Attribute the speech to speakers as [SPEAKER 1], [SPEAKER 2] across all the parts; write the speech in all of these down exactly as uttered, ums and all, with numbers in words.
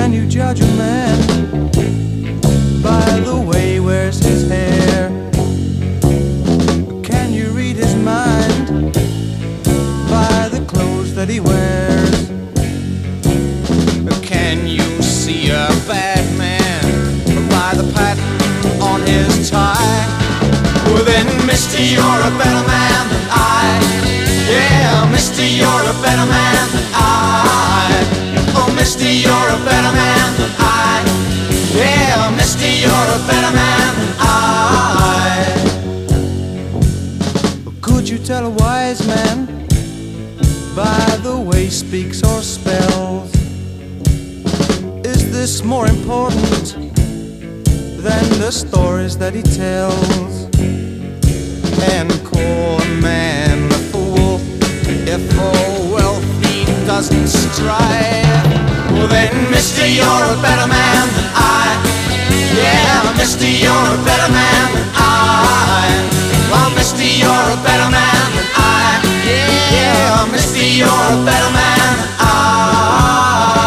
[SPEAKER 1] Can you judge a man by the way he wears his hair? Can you read his mind by the clothes that he wears? Can you see a bad man by the pattern on his tie? Well then, mister, you're a better man than I. Yeah, mister, you're a better man than I. Oh, mister, you're a better man than I. Yeah, mister, you're a better man than I. Could you tell a wise man by the way he speaks or spells? Is this more important than the stories that he tells? And call a man a fool if for wealth he doesn't strive. Well then, mister, you're a better man than I. Yeah, mister, you're a better man than I. Well, mister, you're a better man than I. Yeah, mister, you're a better man than I.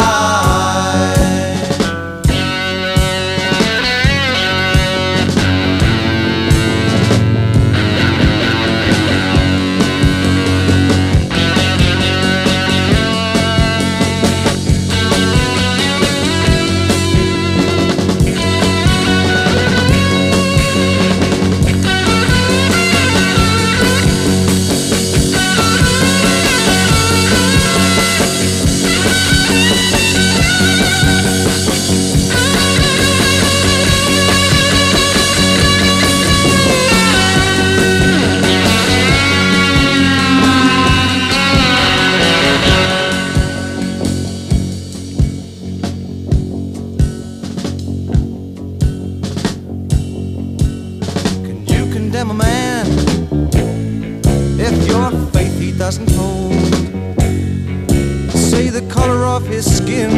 [SPEAKER 1] Condemn a man if your faith he doesn't hold? Say the color of his skin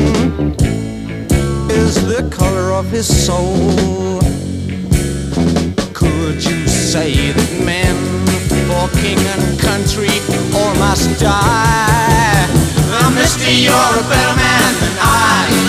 [SPEAKER 1] is the color of his soul. Could you say that men for king and country all must die? Now, mister, you're a better man than I.